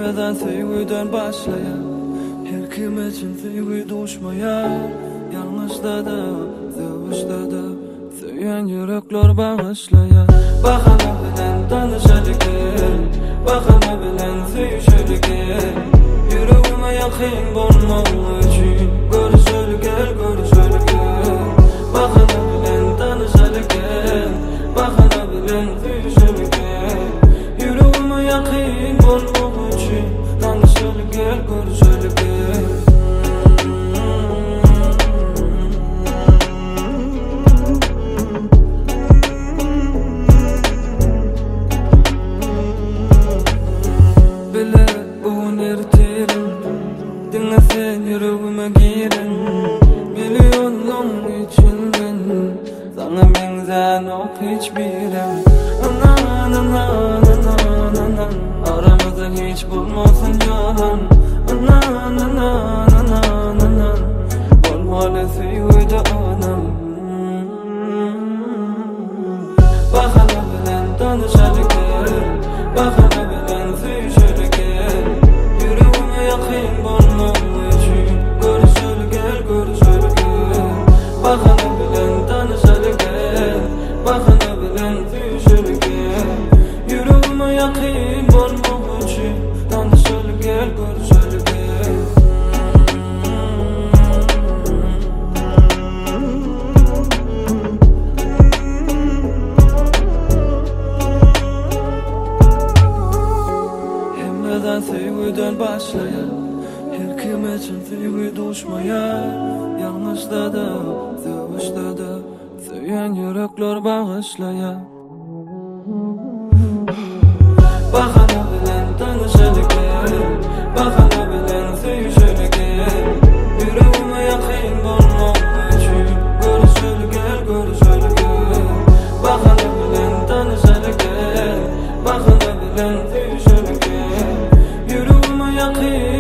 Hemmeden sevgiden başlayan, her kim için sevgi düşmayan. Yanlışta da, sevişte de, söyleyen yürekler bağışlayan. Bahane bilen tanışalı gel, bahane bilen sevişalı gel. Yüreğime yakın bulmam için, görüşalı gel, görüşalı gel. Bahane bilen tanışalı gel, bahane bilen sevişalı gel. Yüreğime yakın bulmam için, tanışalı gel, görüşalı gel. Bile bugün erterim, dinle sen yüreğime girin. Milyonun içinden, sana benzen yok hiçbirim. Aramızda hiç bulmasın yalan. Olmalı sevgide anam. Bahane bilen tanışalı gel, bahane bilen sevişalı gel. Yüreğime yakın bulmam için, görüşalı gel, görüşalı gel. Bahane bilen tanışalı gel, bahane bilen sevişalı gel. Yüreğime yakın bulmam için, tanışalı gel, görüşalı gel. Hemmeden sevgiden başlayan, her kim için sevgi düşmayan. Yanlışta da, sevişte de, söyleyen yürekler bağışlayan. Bahane bilen tanışalı gel, bahane bilen sevişalı gel. Yüreğime yakın bulmam için, görüşalı gel, görüşalı gel. Bahane bilen tanışalı gel, bahane bilen sevişalı gel. Yüreğime yakın